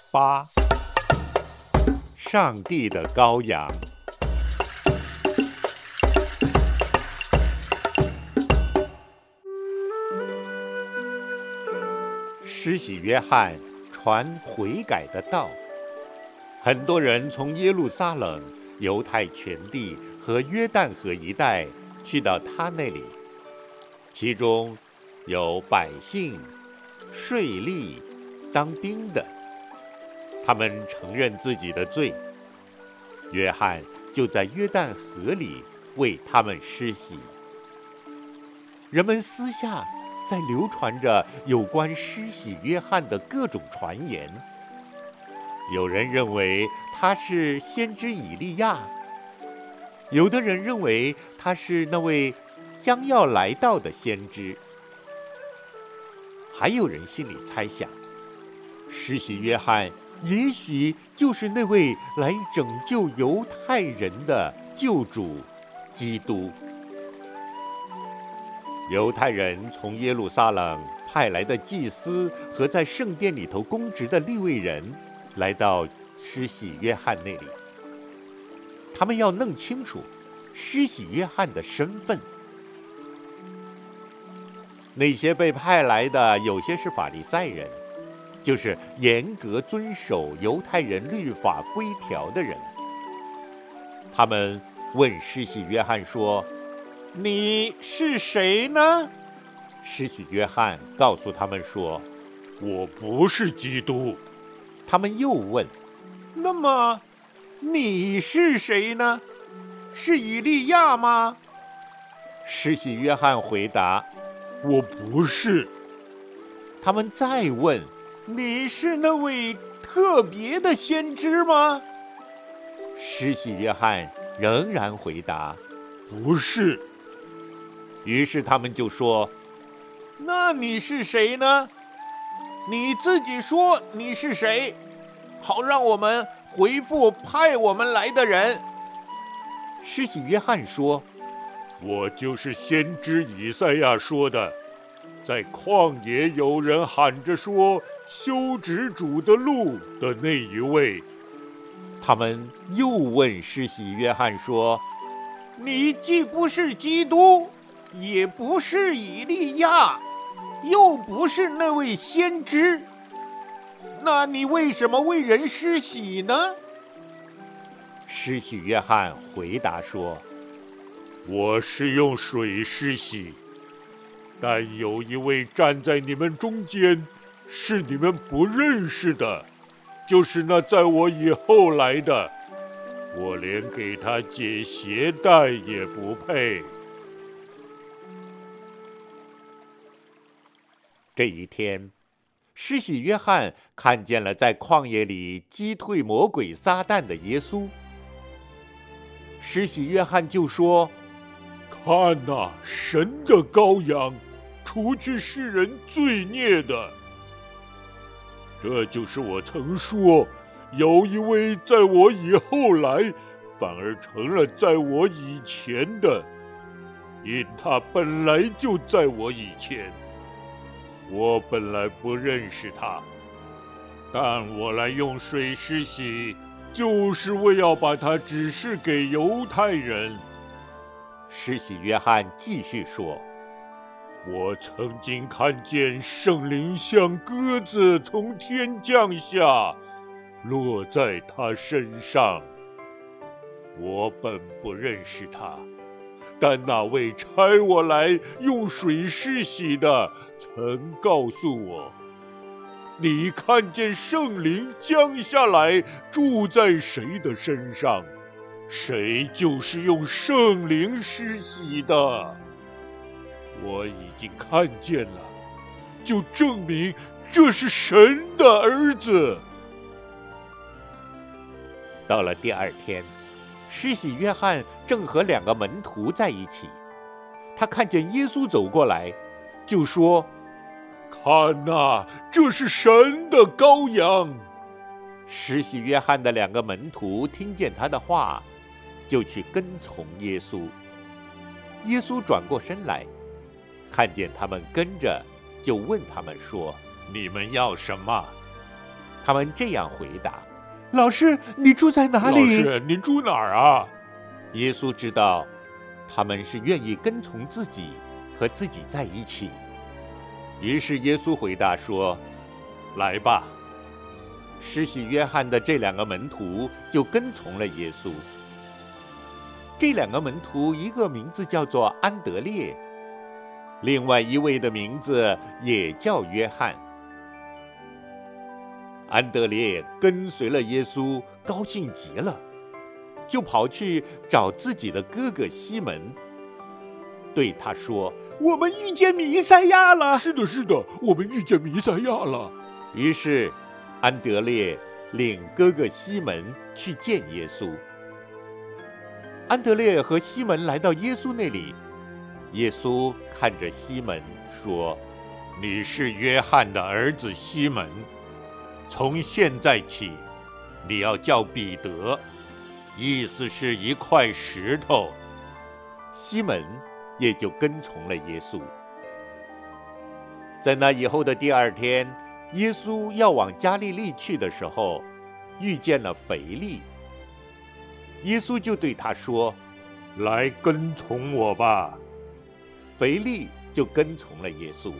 8。上帝的羔羊。施洗约翰传悔改的道，很多人从耶路撒冷、犹太全地和约旦河一带去到他那里，其中有百姓、税吏、当兵的，他们承认自己的罪，约翰就在约旦河里为他们施洗。人们私下在流传着有关施洗约翰的各种传言，有人认为他是先知以利亚，有的人认为他是那位将要来到的先知，还有人心里猜想，施洗约翰也许就是那位来拯救犹太人的救主基督。犹太人从耶路撒冷派来的祭司和在圣殿里头供职的利未人来到施洗约翰那里，他们要弄清楚施洗约翰的身份。那些被派来的有些是法利赛人，就是严格遵守犹太人律法规条的人。他们问施洗约翰说：“ 你是谁呢？” 施洗约翰告诉他们说：“ 我不是基督。” 他们又问：“ 那么你是谁呢？是以利亚吗？” 施洗约翰回答：“ 我不是。” 他们再问：“ 你是那位特别的先知吗？” 施洗约翰仍然回答：“ 不是。” 于是他们就说：“ 那你是谁呢？你自己说你是谁，好让我们回复派我们来的人。” 施洗约翰说：“ 我就是先知以赛亚说的，在旷野有人喊着说，修直主的路的那一位。” 他们又问施洗约翰说：“ 你既不是基督，也不是以利亚，又不是那位先知，那你为什么为人施洗呢？” 施洗约翰回答说：“ 我是用水施洗，但有一位站在你们中间，是你们不认识的，就是那在我以后来的，我连给他解鞋带也不配。” 这一天，施洗约翰看见了在旷野里击退魔鬼撒旦的耶稣。施洗约翰就说：“ 看哪，神的羔羊，除去世人罪孽的。这就是我曾说，有一位在我以后来，反而成了在我以前的，因他本来就在我以前。我本来不认识他，但我来用水施洗，就是为要把他指示给犹太人。” 施洗约翰继续说：“ 我曾经看见圣灵像鸽子从天降下，落在他身上。我本不认识他，但那位差我来用水施洗的曾告诉我，你看见圣灵降下来住在谁的身上，谁就是用圣灵施洗的。我已经看见了，就证明这是神的儿子。” 到了第二天，施洗约翰正和2个门徒在一起，他看见耶稣走过来，就说：“ 看哪，这是神的羔羊。” 施洗约翰的2个门徒听见他的话，就去跟从耶稣。耶稣转过身来，看见他们跟着，就问他们说：“ 你们要什么？” 他们这样回答：“老师，你住在哪里？” 老师，你住哪儿啊？ 耶稣知道他们是愿意跟从自己，和自己在一起。于是耶稣回答说：“ 来吧。” 施洗约翰的这2个门徒就跟从了耶稣。这2个门徒，一个名字叫做安德烈，另外一位的名字也叫约翰。安德烈跟随了耶稣，高兴极了，就跑去找自己的哥哥西门，对他说：“我们遇见弥赛亚了。” 是的，是的，我们遇见弥赛亚了。 于是安德烈领哥哥西门去见耶稣。安德烈和西门来到耶稣那里，耶稣看着西门说：“ 你是约翰的儿子西门，从现在起，你要叫彼得，意思是一块石头。” 西门也就跟从了耶稣。在那以后的第2天，耶稣要往加利利去的时候，遇见了腓利。耶稣就对他说：“ 来跟从我吧。” 腓利就跟从了耶稣。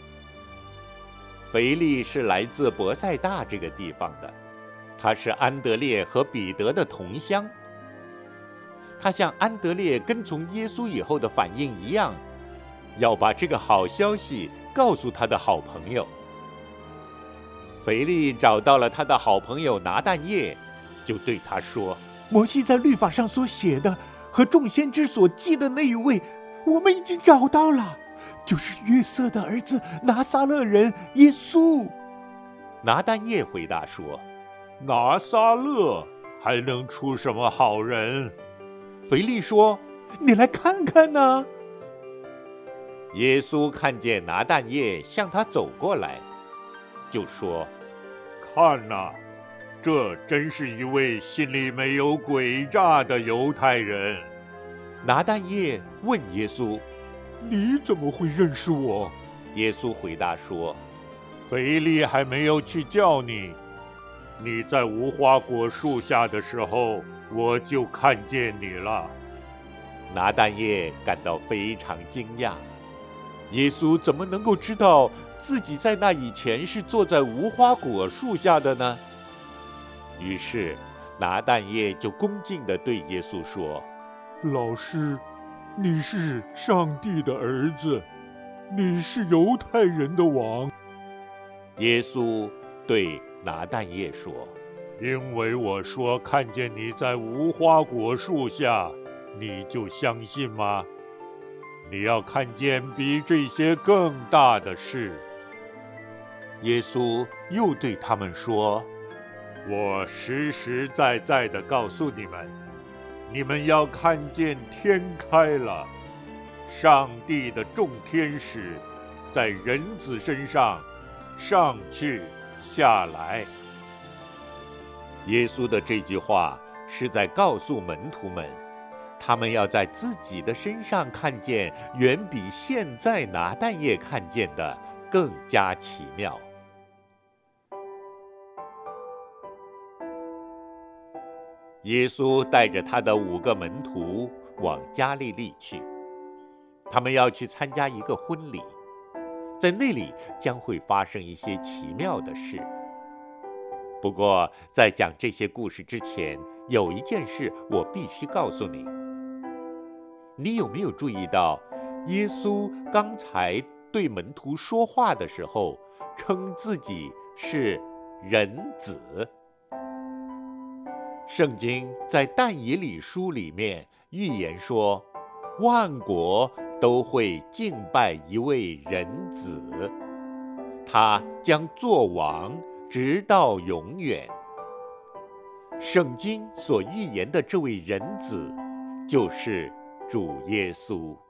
腓利是来自伯赛大这个地方的，他是安德烈和彼得的同乡。他像安德烈跟从耶稣以后的反应一样，要把这个好消息告诉他的好朋友。腓利找到了他的好朋友拿但业，就对他说：“摩西在律法上所写的和众先知所记的那一位，我们已经找到了，就是约瑟的儿子拿撒勒人耶稣。”拿但业回答说：“ 拿撒勒还能出什么好人？” 腓利说：“你来看看呢。”耶稣看见拿但业向他走过来，就说：“ 看哪，这真是一位心里没有诡诈的犹太人。” 拿但业问耶稣：“ 你怎么会认识我？” 耶稣回答说：“ 腓利还没有去叫你，你在无花果树下的时候，我就看见你了。” 拿但业感到非常惊讶，耶稣怎么能够知道自己在那以前是坐在无花果树下的呢？于是拿但业就恭敬地对耶稣说：“ 老师，你是上帝的儿子，你是犹太人的王。” 耶稣对拿但业说：“ 因为我说看见你在无花果树下，你就相信吗？你要看见比这些更大的事。” 耶稣又对他们说：“ 我实实在在地告诉你们，你们要看见天开了，上帝的众天使在人子身上上去下来。” 耶稣的这句话是在告诉门徒们，他们要在自己的身上看见远比现在拿但业看见的更加奇妙。耶稣带着他的5个门徒往加利利去，他们要去参加一个婚礼，在那里将会发生一些奇妙的事。不过，在讲这些故事之前，有一件事我必须告诉你。你有没有注意到，耶稣刚才对门徒说话的时候，称自己是人子？圣经在但以理书里面预言说，万国都会敬拜一位人子，他将做王，直到永远。圣经所预言的这位人子，就是主耶稣。